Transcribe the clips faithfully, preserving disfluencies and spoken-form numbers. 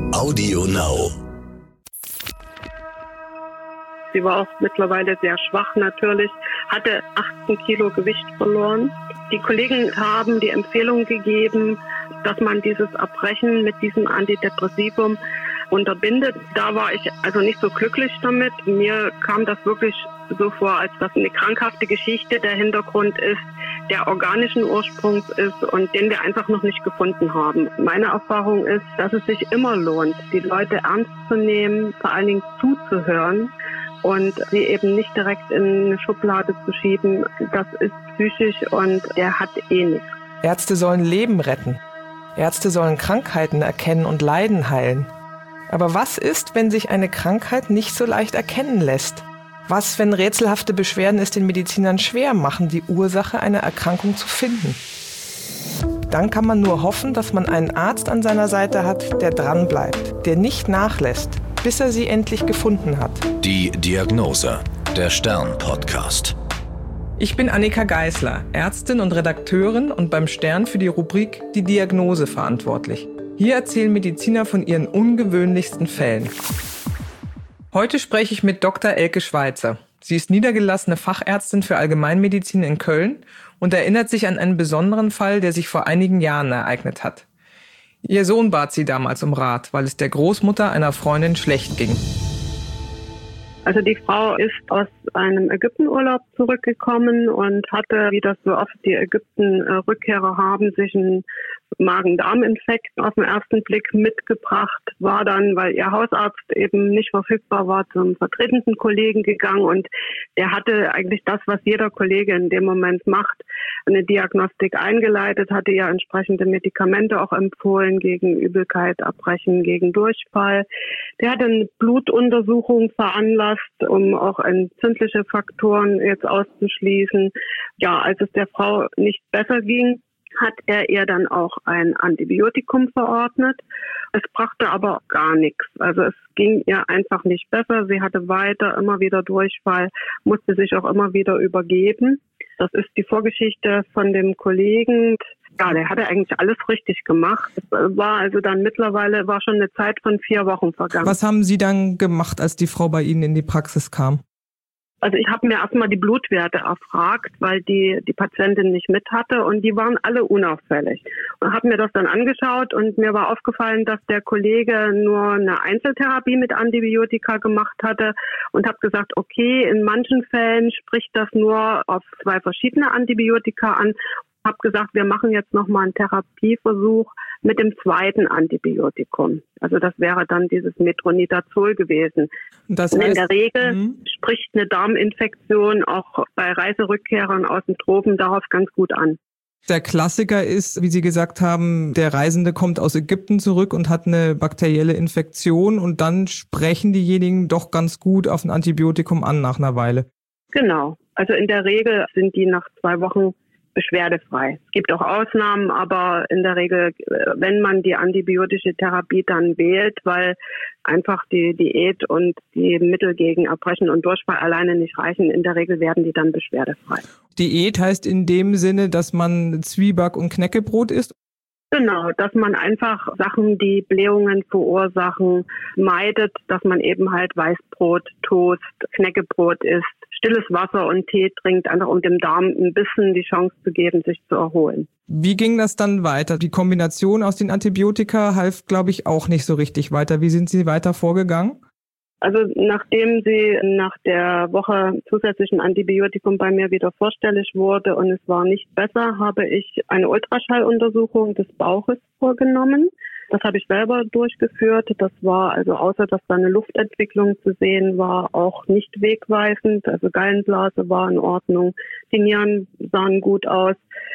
Audio Now. Sie war auch mittlerweile sehr schwach natürlich, hatte achtzehn Kilo Gewicht verloren. Die Kollegen haben die Empfehlung gegeben, dass man dieses Erbrechen mit diesem Antidepressivum unterbindet. Da war ich also nicht so glücklich damit. Mir kam das wirklich so vor, als dass eine krankhafte Geschichte der Hintergrund ist, der organischen Ursprungs ist und den wir einfach noch nicht gefunden haben. Meine Erfahrung ist, dass es sich immer lohnt, die Leute ernst zu nehmen, vor allen Dingen zuzuhören und sie eben nicht direkt in eine Schublade zu schieben. Das ist psychisch und der hat eh nichts. Ärzte sollen Leben retten. Ärzte sollen Krankheiten erkennen und Leiden heilen. Aber was ist, wenn sich eine Krankheit nicht so leicht erkennen lässt? Was, wenn rätselhafte Beschwerden es den Medizinern schwer machen, die Ursache einer Erkrankung zu finden? Dann kann man nur hoffen, dass man einen Arzt an seiner Seite hat, der dranbleibt, der nicht nachlässt, bis er sie endlich gefunden hat. Die Diagnose, der Stern-Podcast. Ich bin Annika Geisler, Ärztin und Redakteurin und beim Stern für die Rubrik Die Diagnose verantwortlich. Hier erzählen Mediziner von ihren ungewöhnlichsten Fällen. Heute spreche ich mit Doktor Elke Schweitzer. Sie ist niedergelassene Fachärztin für Allgemeinmedizin in Köln und erinnert sich an einen besonderen Fall, der sich vor einigen Jahren ereignet hat. Ihr Sohn bat sie damals um Rat, weil es der Großmutter einer Freundin schlecht ging. Also die Frau ist aus einem Ägyptenurlaub zurückgekommen und hatte, wie das so oft die Ägypten-Rückkehrer haben, sich einen Magen-Darm-Infekt auf den ersten Blick mitgebracht, war dann, weil ihr Hausarzt eben nicht verfügbar war, zum vertretenden Kollegen gegangen und der hatte eigentlich das, was jeder Kollege in dem Moment macht, eine Diagnostik eingeleitet, hatte ja entsprechende Medikamente auch empfohlen gegen Übelkeit, Erbrechen, gegen Durchfall. Der hatte eine Blutuntersuchung veranlasst, um auch entzündliche Faktoren jetzt auszuschließen. Ja, als es der Frau nicht besser ging, hat er ihr dann auch ein Antibiotikum verordnet. Es brachte aber gar nichts. Also es ging ihr einfach nicht besser. Sie hatte weiter immer wieder Durchfall, musste sich auch immer wieder übergeben. Das ist die Vorgeschichte von dem Kollegen. Ja, der hatte eigentlich alles richtig gemacht. Es war also dann mittlerweile, war schon eine Zeit von vier Wochen vergangen. Was haben Sie dann gemacht, als die Frau bei Ihnen in die Praxis kam? Also ich habe mir erstmal die Blutwerte erfragt, weil die die Patientin nicht mit hatte und die waren alle unauffällig. Und habe mir das dann angeschaut und mir war aufgefallen, dass der Kollege nur eine Einzeltherapie mit Antibiotika gemacht hatte und habe gesagt, okay, in manchen Fällen spricht das nur auf zwei verschiedene Antibiotika an. Habe gesagt, wir machen jetzt nochmal einen Therapieversuch mit dem zweiten Antibiotikum. Also das wäre dann dieses Metronidazol gewesen. Das heißt, heißt, in der Regel mh. spricht eine Darminfektion auch bei Reiserückkehrern aus den Tropen darauf ganz gut an. Der Klassiker ist, wie Sie gesagt haben, der Reisende kommt aus Ägypten zurück und hat eine bakterielle Infektion und dann sprechen diejenigen doch ganz gut auf ein Antibiotikum an nach einer Weile. Genau. Also in der Regel sind die nach zwei Wochen beschwerdefrei. Es gibt auch Ausnahmen, aber in der Regel, wenn man die antibiotische Therapie dann wählt, weil einfach die Diät und die Mittel gegen Erbrechen und Durchfall alleine nicht reichen, in der Regel werden die dann beschwerdefrei. Diät heißt in dem Sinne, dass man Zwieback und Knäckebrot isst? Genau, dass man einfach Sachen, die Blähungen verursachen, meidet, dass man eben halt Weißbrot, Toast, Knäckebrot isst, stilles Wasser und Tee trinkt, einfach um dem Darm ein bisschen die Chance zu geben, sich zu erholen. Wie ging das dann weiter? Die Kombination aus den Antibiotika half, glaube ich, auch nicht so richtig weiter. Wie sind Sie weiter vorgegangen? Also nachdem sie nach der Woche zusätzlichen Antibiotikum bei mir wieder vorstellig wurde und es war nicht besser, habe ich eine Ultraschalluntersuchung des Bauches vorgenommen. Das habe ich selber durchgeführt. Das war also, außer dass da eine Luftentwicklung zu sehen war, auch nicht wegweisend. Also Gallenblase war in Ordnung, die Nieren sahen gut aus.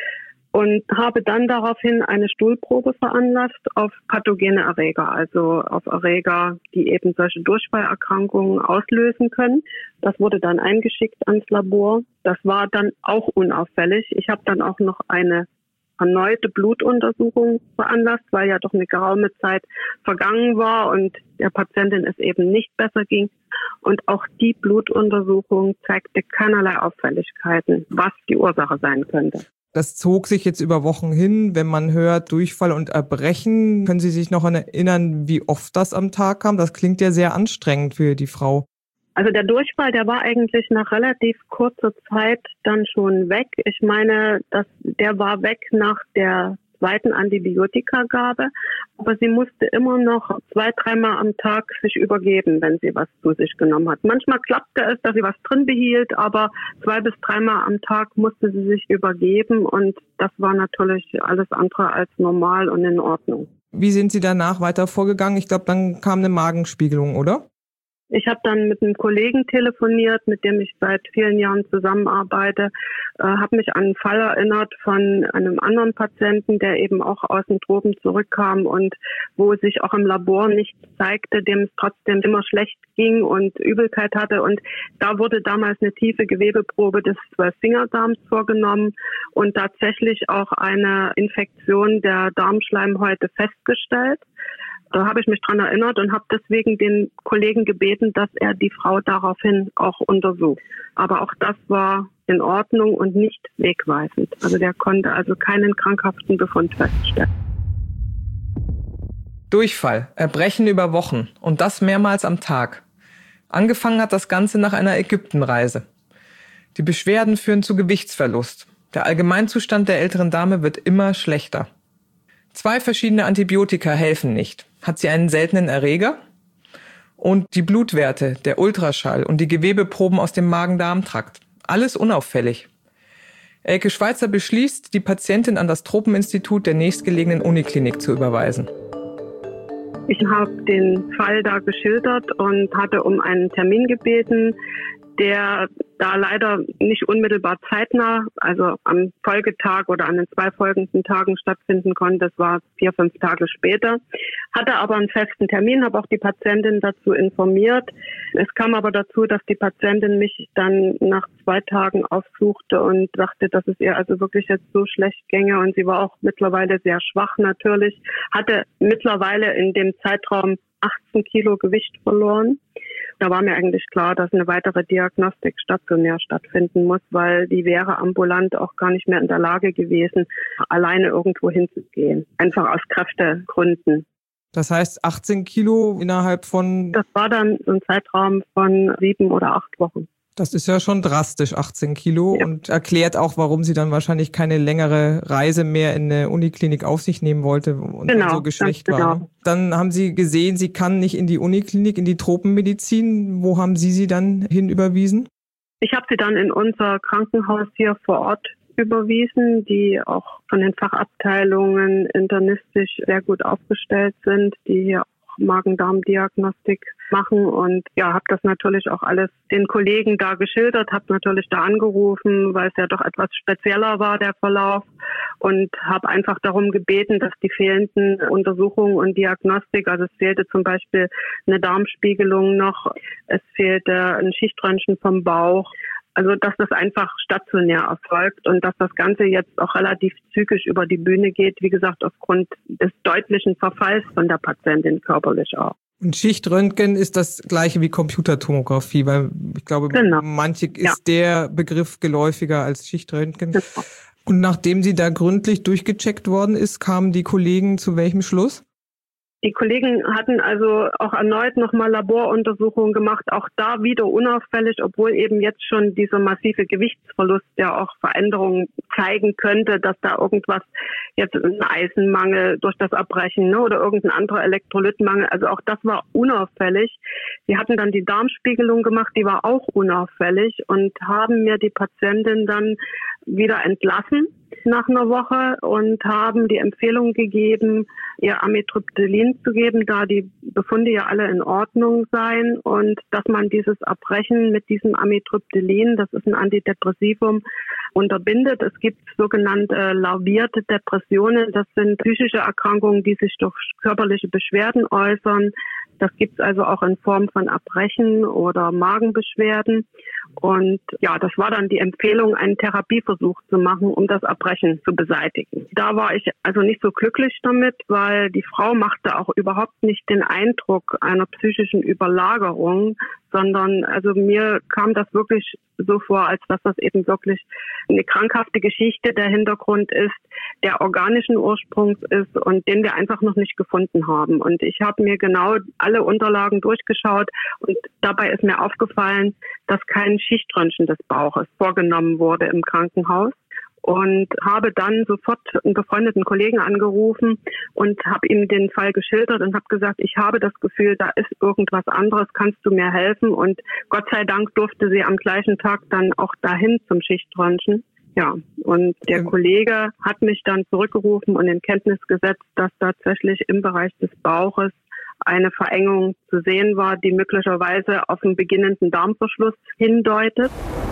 Und habe dann daraufhin eine Stuhlprobe veranlasst auf pathogene Erreger, also auf Erreger, die eben solche Durchfallerkrankungen auslösen können. Das wurde dann eingeschickt ans Labor. Das war dann auch unauffällig. Ich habe dann auch noch eine erneute Blutuntersuchung veranlasst, weil ja doch eine geraume Zeit vergangen war und der Patientin es eben nicht besser ging. Und auch die Blutuntersuchung zeigte keinerlei Auffälligkeiten, was die Ursache sein könnte. Das zog sich jetzt über Wochen hin. Wenn man hört Durchfall und Erbrechen, können Sie sich noch erinnern, wie oft das am Tag kam? Das klingt ja sehr anstrengend für die Frau. Also der Durchfall, der war eigentlich nach relativ kurzer Zeit dann schon weg. Ich meine, dass der war weg nach der zweiten Antibiotikagabe, aber sie musste immer noch zwei, dreimal am Tag sich übergeben, wenn sie was zu sich genommen hat. Manchmal klappte es, dass sie was drin behielt, aber zwei bis dreimal am Tag musste sie sich übergeben und das war natürlich alles andere als normal und in Ordnung. Wie sind Sie danach weiter vorgegangen? Ich glaube, dann kam eine Magenspiegelung, oder? Ich habe dann mit einem Kollegen telefoniert, mit dem ich seit vielen Jahren zusammenarbeite, äh, habe mich an einen Fall erinnert von einem anderen Patienten, der eben auch aus den Tropen zurückkam und wo sich auch im Labor nichts zeigte, dem es trotzdem immer schlecht ging und Übelkeit hatte. Und da wurde damals eine tiefe Gewebeprobe des Zwölffingerdarms vorgenommen und tatsächlich auch eine Infektion der Darmschleimhäute festgestellt. Da habe ich mich dran erinnert und habe deswegen den Kollegen gebeten, dass er die Frau daraufhin auch untersucht. Aber auch das war in Ordnung und nicht wegweisend. Also der konnte also keinen krankhaften Befund feststellen. Durchfall, Erbrechen über Wochen und das mehrmals am Tag. Angefangen hat das Ganze nach einer Ägyptenreise. Die Beschwerden führen zu Gewichtsverlust. Der Allgemeinzustand der älteren Dame wird immer schlechter. Zwei verschiedene Antibiotika helfen nicht. Hat sie einen seltenen Erreger? Und die Blutwerte, der Ultraschall und die Gewebeproben aus dem Magen-Darm-Trakt. Alles unauffällig. Elke Schweizer beschließt, die Patientin an das Tropeninstitut der nächstgelegenen Uniklinik zu überweisen. Ich habe den Fall da geschildert und hatte um einen Termin gebeten, der da leider nicht unmittelbar zeitnah, also am Folgetag oder an den zwei folgenden Tagen stattfinden konnte. Das war vier, fünf Tage später. Hatte aber einen festen Termin, habe auch die Patientin dazu informiert. Es kam aber dazu, dass die Patientin mich dann nach zwei Tagen aufsuchte und sagte, dass es ihr also wirklich jetzt so schlecht ginge. Und sie war auch mittlerweile sehr schwach natürlich, hatte mittlerweile in dem Zeitraum achtzehn Kilo Gewicht verloren. Da war mir eigentlich klar, dass eine weitere Diagnostik stationär stattfinden muss, weil die wäre ambulant auch gar nicht mehr in der Lage gewesen, alleine irgendwo hinzugehen. Einfach aus Kräftegründen. Das heißt achtzehn Kilo innerhalb von... Das war dann so ein Zeitraum von sieben oder acht Wochen. Das ist ja schon drastisch, achtzehn Kilo, ja. Und erklärt auch, warum sie dann wahrscheinlich keine längere Reise mehr in eine Uniklinik auf sich nehmen wollte und genau, so geschwächt genau. war. Dann haben Sie gesehen, sie kann nicht in die Uniklinik, in die Tropenmedizin. Wo haben Sie sie dann hin überwiesen? Ich habe sie dann in unser Krankenhaus hier vor Ort überwiesen, die auch von den Fachabteilungen internistisch sehr gut aufgestellt sind, die hier Magen-Darm-Diagnostik machen und ja, habe das natürlich auch alles den Kollegen da geschildert, habe natürlich da angerufen, weil es ja doch etwas spezieller war, der Verlauf, und habe einfach darum gebeten, dass die fehlenden Untersuchungen und Diagnostik, also es fehlte zum Beispiel eine Darmspiegelung noch, es fehlte ein Schichtröntgen vom Bauch, also dass das einfach stationär erfolgt und dass das Ganze jetzt auch relativ zügig über die Bühne geht, wie gesagt, aufgrund des deutlichen Verfalls von der Patientin körperlich auch. Und Schichtröntgen ist das gleiche wie Computertomographie, weil ich glaube, genau. manche ist ja. der Begriff geläufiger als Schichtröntgen. Genau. Und nachdem sie da gründlich durchgecheckt worden ist, kamen die Kollegen zu welchem Schluss? Die Kollegen hatten also auch erneut nochmal Laboruntersuchungen gemacht, auch da wieder unauffällig, obwohl eben jetzt schon dieser massive Gewichtsverlust ja auch Veränderungen zeigen könnte, dass da irgendwas, jetzt ein Eisenmangel durch das Erbrechen, ne, oder irgendein anderer Elektrolytmangel, also auch das war unauffällig. Sie hatten dann die Darmspiegelung gemacht, die war auch unauffällig und haben mir die Patientin dann wieder entlassen nach einer Woche und haben die Empfehlung gegeben, ihr Amitriptylin zu geben, da die Befunde ja alle in Ordnung seien und dass man dieses Erbrechen mit diesem Amitriptylin, das ist ein Antidepressivum, unterbindet. Es gibt sogenannte larvierte Depressionen, das sind psychische Erkrankungen, die sich durch körperliche Beschwerden äußern. Das gibt es also auch in Form von Erbrechen oder Magenbeschwerden. Und ja, das war dann die Empfehlung, einen Therapieversuch zu machen, um das Erbrechen zu beseitigen. Da war ich also nicht so glücklich damit, weil die Frau machte auch überhaupt nicht den Eindruck einer psychischen Überlagerung, sondern also mir kam das wirklich so vor, als dass das eben wirklich eine krankhafte Geschichte der Hintergrund ist, der organischen Ursprungs ist und den wir einfach noch nicht gefunden haben. Und ich habe mir genau alle Unterlagen durchgeschaut und dabei ist mir aufgefallen, dass kein Schichtröntgen des Bauches vorgenommen wurde im Krankenhaus. Und habe dann sofort einen befreundeten Kollegen angerufen und habe ihm den Fall geschildert und habe gesagt, ich habe das Gefühl, da ist irgendwas anderes, kannst du mir helfen? Und Gott sei Dank durfte sie am gleichen Tag dann auch dahin zum Schichtröntgen. Ja, und der ähm. Kollege hat mich dann zurückgerufen und in Kenntnis gesetzt, dass tatsächlich im Bereich des Bauches eine Verengung zu sehen war, die möglicherweise auf einen beginnenden Darmverschluss hindeutet.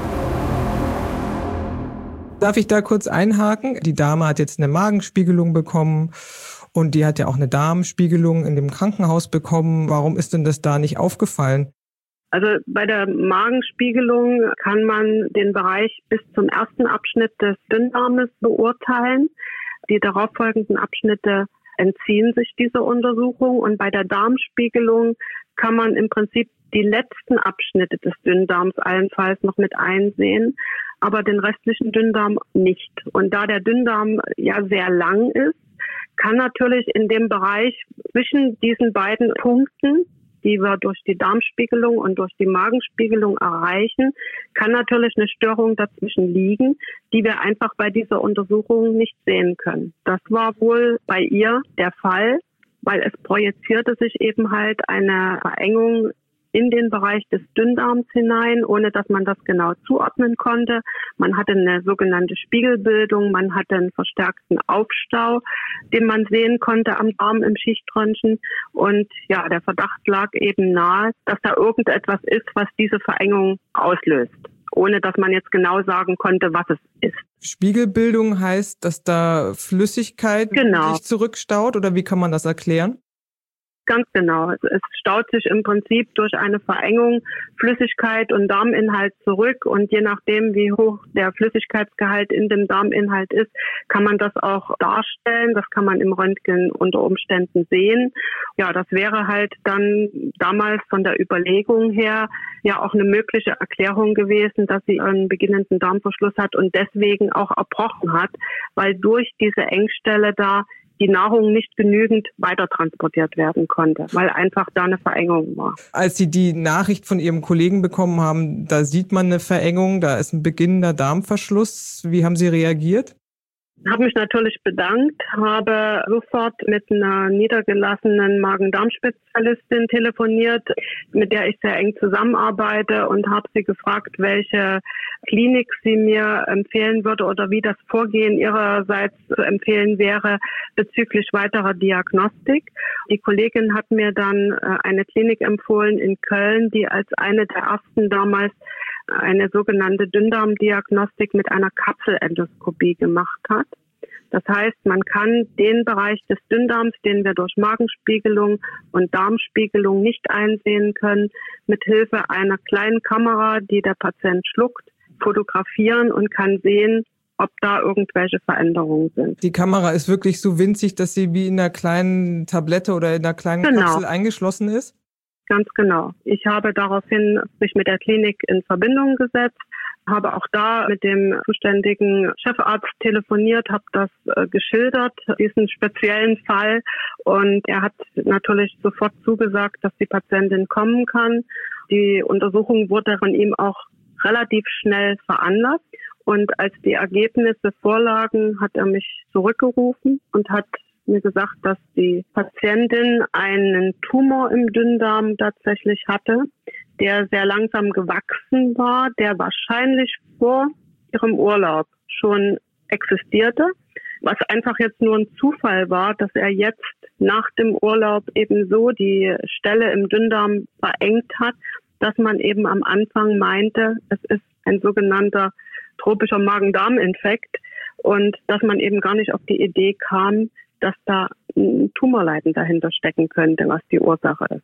Darf ich da kurz einhaken? Die Dame hat jetzt eine Magenspiegelung bekommen und die hat ja auch eine Darmspiegelung in dem Krankenhaus bekommen. Warum ist denn das da nicht aufgefallen? Also bei der Magenspiegelung kann man den Bereich bis zum ersten Abschnitt des Dünndarmes beurteilen. Die darauffolgenden Abschnitte entziehen sich dieser Untersuchung und bei der Darmspiegelung kann man im Prinzip die letzten Abschnitte des Dünndarms allenfalls noch mit einsehen, aber den restlichen Dünndarm nicht. Und da der Dünndarm ja sehr lang ist, kann natürlich in dem Bereich zwischen diesen beiden Punkten, die wir durch die Darmspiegelung und durch die Magenspiegelung erreichen, kann natürlich eine Störung dazwischen liegen, die wir einfach bei dieser Untersuchung nicht sehen können. Das war wohl bei ihr der Fall, weil es projizierte sich eben halt eine Verengung in den Bereich des Dünndarms hinein, ohne dass man das genau zuordnen konnte. Man hatte eine sogenannte Spiegelbildung, man hatte einen verstärkten Aufstau, den man sehen konnte am Darm im Schichtröntgen. Und ja, der Verdacht lag eben nahe, dass da irgendetwas ist, was diese Verengung auslöst, ohne dass man jetzt genau sagen konnte, was es ist. Spiegelbildung heißt, dass da Flüssigkeit genau. sich zurückstaut, oder wie kann man das erklären? Ganz genau. Also es staut sich im Prinzip durch eine Verengung Flüssigkeit und Darminhalt zurück und je nachdem, wie hoch der Flüssigkeitsgehalt in dem Darminhalt ist, kann man das auch darstellen. Das kann man im Röntgen unter Umständen sehen. Ja, das wäre halt dann damals von der Überlegung her ja auch eine mögliche Erklärung gewesen, dass sie einen beginnenden Darmverschluss hat und deswegen auch erbrochen hat, weil durch diese Engstelle da die Nahrung nicht genügend weiter transportiert werden konnte, weil einfach da eine Verengung war. Als Sie die Nachricht von Ihrem Kollegen bekommen haben, da sieht man eine Verengung, da ist ein beginnender Darmverschluss. Wie haben Sie reagiert? Ich habe mich natürlich bedankt, habe sofort mit einer niedergelassenen Magen-Darm-Spezialistin telefoniert, mit der ich sehr eng zusammenarbeite und habe sie gefragt, welche Klinik sie mir empfehlen würde oder wie das Vorgehen ihrerseits zu empfehlen wäre bezüglich weiterer Diagnostik. Die Kollegin hat mir dann eine Klinik empfohlen in Köln, die als eine der ersten damals eine sogenannte Dünndarmdiagnostik mit einer Kapselendoskopie gemacht hat. Das heißt, man kann den Bereich des Dünndarms, den wir durch Magenspiegelung und Darmspiegelung nicht einsehen können, mit Hilfe einer kleinen Kamera, die der Patient schluckt, fotografieren und kann sehen, ob da irgendwelche Veränderungen sind. Die Kamera ist wirklich so winzig, dass sie wie in einer kleinen Tablette oder in einer kleinen genau. Kapsel eingeschlossen ist? Ganz genau. Ich habe daraufhin mich mit der Klinik in Verbindung gesetzt, habe auch da mit dem zuständigen Chefarzt telefoniert, habe das äh, geschildert, diesen speziellen Fall. Und er hat natürlich sofort zugesagt, dass die Patientin kommen kann. Die Untersuchung wurde von ihm auch relativ schnell veranlasst. Und als die Ergebnisse vorlagen, hat er mich zurückgerufen und hat mir gesagt, dass die Patientin einen Tumor im Dünndarm tatsächlich hatte, der sehr langsam gewachsen war, der wahrscheinlich vor ihrem Urlaub schon existierte, was einfach jetzt nur ein Zufall war, dass er jetzt nach dem Urlaub eben so die Stelle im Dünndarm verengt hat, dass man eben am Anfang meinte, es ist ein sogenannter tropischer Magen-Darm-Infekt und dass man eben gar nicht auf die Idee kam, dass da ein Tumorleiden dahinter stecken könnte, was die Ursache ist.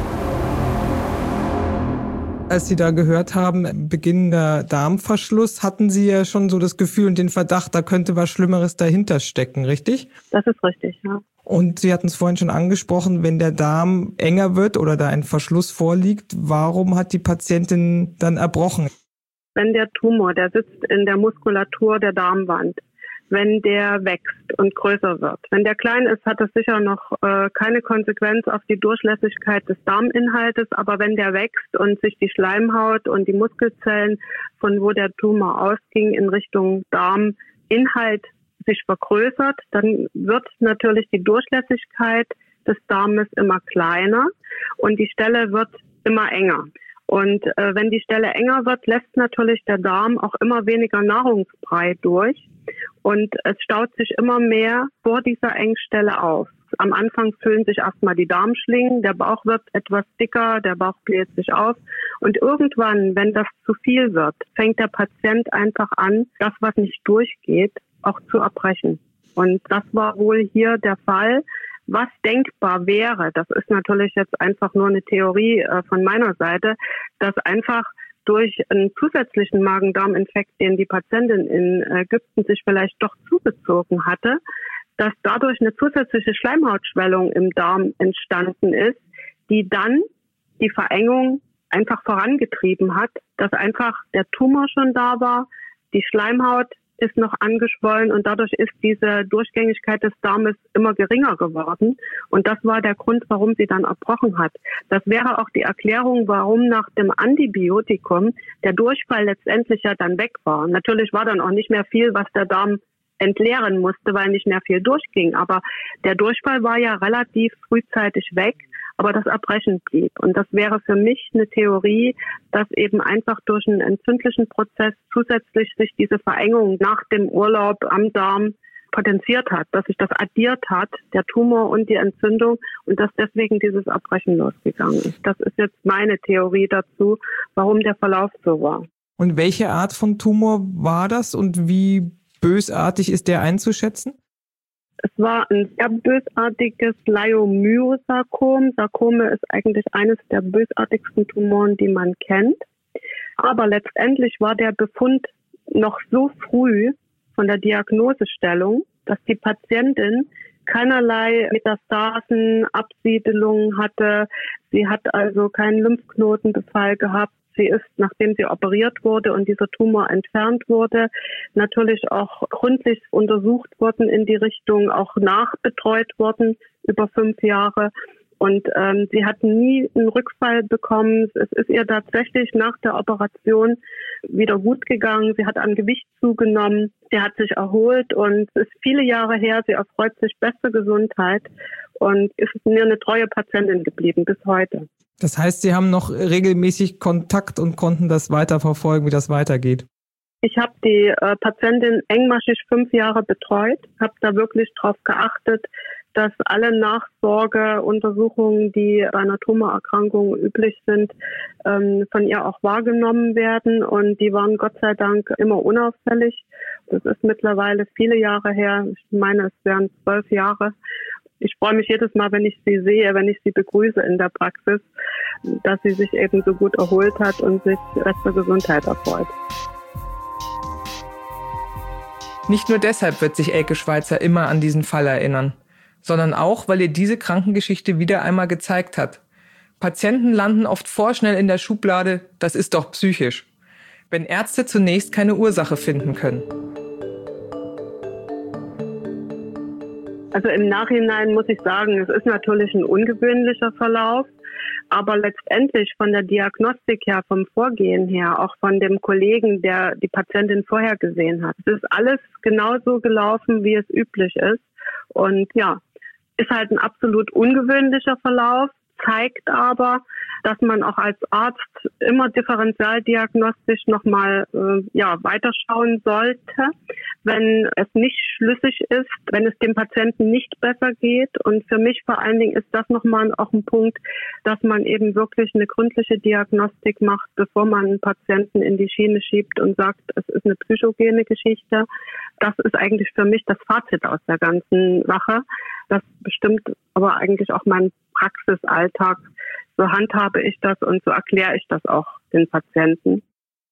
Als Sie da gehört haben, beginnender Darmverschluss, hatten Sie ja schon so das Gefühl und den Verdacht, da könnte was Schlimmeres dahinter stecken, richtig? Das ist richtig, ja. Und Sie hatten es vorhin schon angesprochen, wenn der Darm enger wird oder da ein Verschluss vorliegt, warum hat die Patientin dann erbrochen? Wenn der Tumor, der sitzt in der Muskulatur der Darmwand, wenn der wächst und größer wird. Wenn der klein ist, hat das sicher noch äh, keine Konsequenz auf die Durchlässigkeit des Darminhaltes, aber wenn der wächst und sich die Schleimhaut und die Muskelzellen, von wo der Tumor ausging, in Richtung Darminhalt sich vergrößert, dann wird natürlich die Durchlässigkeit des Darmes immer kleiner und die Stelle wird immer enger. Und äh, wenn die Stelle enger wird, lässt natürlich der Darm auch immer weniger Nahrungsbrei durch und es staut sich immer mehr vor dieser Engstelle auf. Am Anfang füllen sich erstmal die Darmschlingen, der Bauch wird etwas dicker, der Bauch bläht sich auf und irgendwann, wenn das zu viel wird, fängt der Patient einfach an, das, was nicht durchgeht, auch zu erbrechen. Und das war wohl hier der Fall. Was denkbar wäre, das ist natürlich jetzt einfach nur eine Theorie äh, von meiner Seite, dass einfach durch einen zusätzlichen Magen-Darm-Infekt, den die Patientin in Ägypten sich vielleicht doch zugezogen hatte, dass dadurch eine zusätzliche Schleimhautschwellung im Darm entstanden ist, die dann die Verengung einfach vorangetrieben hat, dass einfach der Tumor schon da war, die Schleimhaut ist noch angeschwollen und dadurch ist diese Durchgängigkeit des Darmes immer geringer geworden. Und das war der Grund, warum sie dann erbrochen hat. Das wäre auch die Erklärung, warum nach dem Antibiotikum der Durchfall letztendlich ja dann weg war. Natürlich war dann auch nicht mehr viel, was der Darm entleeren musste, weil nicht mehr viel durchging. Aber der Durchfall war ja relativ frühzeitig weg, aber das Erbrechen blieb. Und das wäre für mich eine Theorie, dass eben einfach durch einen entzündlichen Prozess zusätzlich sich diese Verengung nach dem Urlaub am Darm potenziert hat, dass sich das addiert hat, der Tumor und die Entzündung und dass deswegen dieses Erbrechen losgegangen ist. Das ist jetzt meine Theorie dazu, warum der Verlauf so war. Und welche Art von Tumor war das und wie bösartig ist der einzuschätzen? Es war ein sehr bösartiges Leiomyosarkom. Sarkome ist eigentlich eines der bösartigsten Tumoren, die man kennt. Aber letztendlich war der Befund noch so früh von der Diagnosestellung, dass die Patientin keinerlei Metastasen, Absiedelungen hatte. Sie hat also keinen Lymphknotenbefall gehabt. Sie ist, nachdem sie operiert wurde und dieser Tumor entfernt wurde, natürlich auch gründlich untersucht worden in die Richtung, auch nachbetreut worden über fünf Jahre. Und ähm, sie hat nie einen Rückfall bekommen. Es ist ihr tatsächlich nach der Operation wieder gut gegangen. Sie hat an Gewicht zugenommen. Sie hat sich erholt und es ist viele Jahre her. Sie erfreut sich beste Gesundheit und ist mir eine treue Patientin geblieben bis heute. Das heißt, Sie haben noch regelmäßig Kontakt und konnten das weiterverfolgen, wie das weitergeht? Ich habe die äh, Patientin engmaschig fünf Jahre betreut, habe da wirklich darauf geachtet, dass alle Nachsorgeuntersuchungen, die bei einer Tumorerkrankung üblich sind, ähm, von ihr auch wahrgenommen werden. Und die waren Gott sei Dank immer unauffällig. Das ist mittlerweile viele Jahre her. Ich meine, es wären zwölf Jahre. Ich freue mich jedes Mal, wenn ich sie sehe, wenn ich sie begrüße in der Praxis, dass sie sich eben so gut erholt hat und sich bester Gesundheit erfreut. Nicht nur deshalb wird sich Elke Schweizer immer an diesen Fall erinnern, sondern auch, weil ihr diese Krankengeschichte wieder einmal gezeigt hat. Patienten landen oft vorschnell in der Schublade, das ist doch psychisch, wenn Ärzte zunächst keine Ursache finden können. Also im Nachhinein muss ich sagen, es ist natürlich ein ungewöhnlicher Verlauf, aber letztendlich von der Diagnostik her, vom Vorgehen her, auch von dem Kollegen, der die Patientin vorher gesehen hat. Es ist alles genauso gelaufen, wie es üblich ist. Und ja, ist halt ein absolut ungewöhnlicher Verlauf, zeigt aber, dass man auch als Arzt immer differentialdiagnostisch nochmal äh, ja, weiterschauen sollte, wenn es nicht schlüssig ist, wenn es dem Patienten nicht besser geht. Und für mich vor allen Dingen ist das nochmal auch ein Punkt, dass man eben wirklich eine gründliche Diagnostik macht, bevor man einen Patienten in die Schiene schiebt und sagt, es ist eine psychogene Geschichte. Das ist eigentlich für mich das Fazit aus der ganzen Sache. Das bestimmt aber eigentlich auch meinen Praxisalltag. So handhabe ich das und so erkläre ich das auch den Patienten.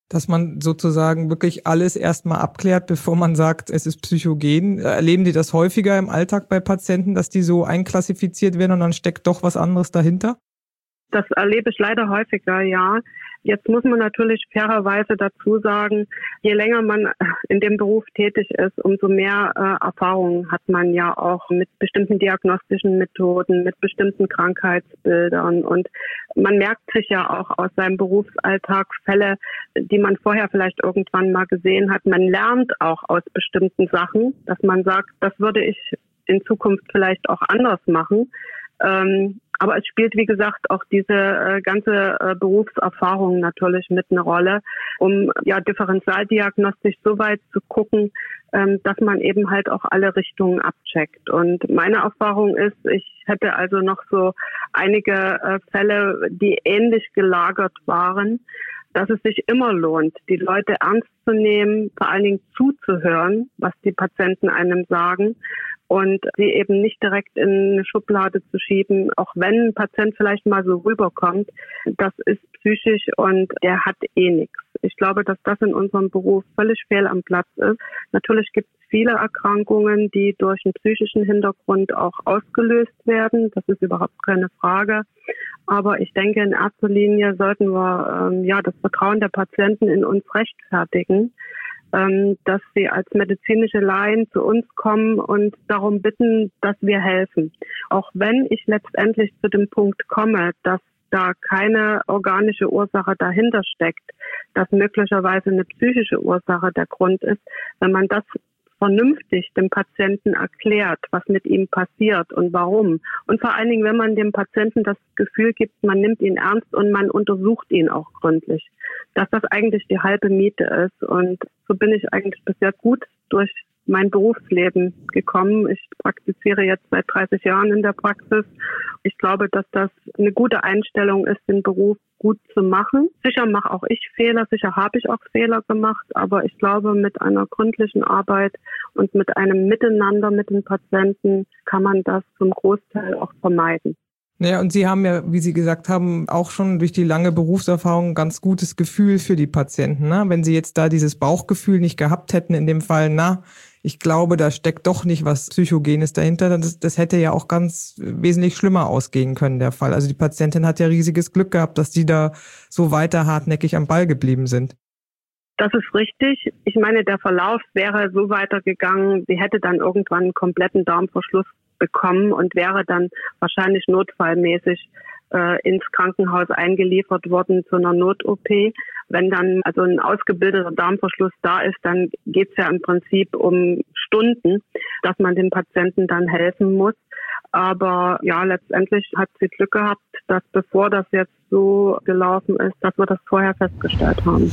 Dass man sozusagen wirklich alles erstmal abklärt, bevor man sagt, es ist psychogen. Erleben die das häufiger im Alltag bei Patienten, dass die so einklassifiziert werden und dann steckt doch was anderes dahinter? Das erlebe ich leider häufiger, ja. Jetzt muss man natürlich fairerweise dazu sagen, je länger man in dem Beruf tätig ist, umso mehr äh, Erfahrung hat man ja auch mit bestimmten diagnostischen Methoden, mit bestimmten Krankheitsbildern. Und man merkt sich ja auch aus seinem Berufsalltag Fälle, die man vorher vielleicht irgendwann mal gesehen hat. Man lernt auch aus bestimmten Sachen, dass man sagt, das würde ich in Zukunft vielleicht auch anders machen. Ähm, aber es spielt, wie gesagt, auch diese äh, ganze äh, Berufserfahrung natürlich mit eine Rolle, um ja differentialdiagnostisch so weit zu gucken, ähm, dass man eben halt auch alle Richtungen abcheckt. Und meine Erfahrung ist, ich hätte also noch so einige äh, Fälle, die ähnlich gelagert waren, dass es sich immer lohnt, die Leute ernst zu nehmen, vor allen Dingen zuzuhören, was die Patienten einem sagen und sie eben nicht direkt in eine Schublade zu schieben, auch wenn ein Patient vielleicht mal so rüberkommt, das ist psychisch und der hat eh nichts. Ich glaube, dass das in unserem Beruf völlig fehl am Platz ist. Natürlich gibt es viele Erkrankungen, die durch einen psychischen Hintergrund auch ausgelöst werden. Das ist überhaupt keine Frage. Aber ich denke, in erster Linie sollten wir ähm, ja das Vertrauen der Patienten in uns rechtfertigen, ähm, dass sie als medizinische Laien zu uns kommen und darum bitten, dass wir helfen. Auch wenn ich letztendlich zu dem Punkt komme, dass da keine organische Ursache dahinter steckt, dass möglicherweise eine psychische Ursache der Grund ist, wenn man das vernünftig dem Patienten erklärt, was mit ihm passiert und warum. Und vor allen Dingen, wenn man dem Patienten das Gefühl gibt, man nimmt ihn ernst und man untersucht ihn auch gründlich, dass das eigentlich die halbe Miete ist. Und so bin ich eigentlich bisher gut durch mein Berufsleben gekommen. Ich praktiziere jetzt seit dreißig Jahren in der Praxis. Ich glaube, dass das eine gute Einstellung ist, den Beruf gut zu machen. Sicher mache auch ich Fehler, sicher habe ich auch Fehler gemacht, aber ich glaube, mit einer gründlichen Arbeit und mit einem Miteinander mit den Patienten kann man das zum Großteil auch vermeiden. Naja, und Sie haben ja, wie Sie gesagt haben, auch schon durch die lange Berufserfahrung ein ganz gutes Gefühl für die Patienten. Ne? Wenn Sie jetzt da dieses Bauchgefühl nicht gehabt hätten in dem Fall, na, ich glaube, da steckt doch nicht was Psychogenes dahinter, das, das hätte ja auch ganz wesentlich schlimmer ausgehen können, der Fall. Also die Patientin hat ja riesiges Glück gehabt, dass die da so weiter hartnäckig am Ball geblieben sind. Das ist richtig. Ich meine, der Verlauf wäre so weitergegangen, sie hätte dann irgendwann einen kompletten Darmverschluss bekommen und wäre dann wahrscheinlich notfallmäßig äh, ins Krankenhaus eingeliefert worden zu einer Not-O P. Wenn dann also ein ausgebildeter Darmverschluss da ist, dann geht es ja im Prinzip um Stunden, dass man dem Patienten dann helfen muss. Aber ja, letztendlich hat sie Glück gehabt, dass bevor das jetzt so gelaufen ist, dass wir das vorher festgestellt haben.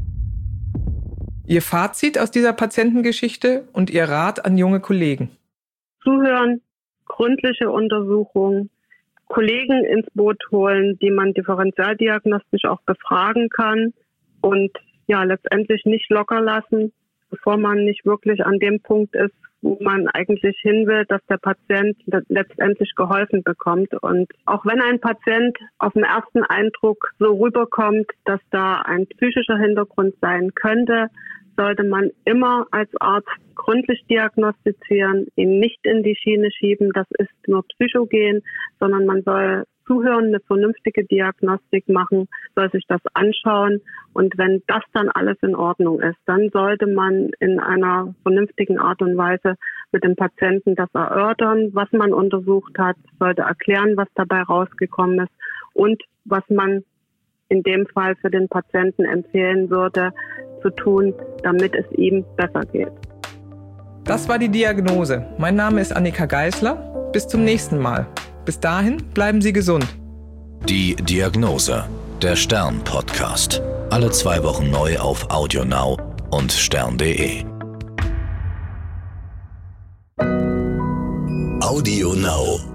Ihr Fazit aus dieser Patientengeschichte und Ihr Rat an junge Kollegen? Zuhören, gründliche Untersuchung, Kollegen ins Boot holen, die man differentialdiagnostisch auch befragen kann und ja letztendlich nicht locker lassen, bevor man nicht wirklich an dem Punkt ist, wo man eigentlich hin will, dass der Patient letztendlich geholfen bekommt. Und auch wenn ein Patient auf den ersten Eindruck so rüberkommt, dass da ein psychischer Hintergrund sein könnte, sollte man immer als Arzt gründlich diagnostizieren, ihn nicht in die Schiene schieben, das ist nur psychogen, sondern man soll zuhören, eine vernünftige Diagnostik machen, soll sich das anschauen und wenn das dann alles in Ordnung ist, dann sollte man in einer vernünftigen Art und Weise mit dem Patienten das erörtern, was man untersucht hat, sollte erklären, was dabei rausgekommen ist und was man in dem Fall für den Patienten empfehlen würde, zu tun, damit es ihm besser geht. Das war die Diagnose. Mein Name ist Annika Geißler. Bis zum nächsten Mal. Bis dahin bleiben Sie gesund. Die Diagnose, der Stern-Podcast. Alle zwei Wochen neu auf AudioNow und stern punkt de. AudioNow.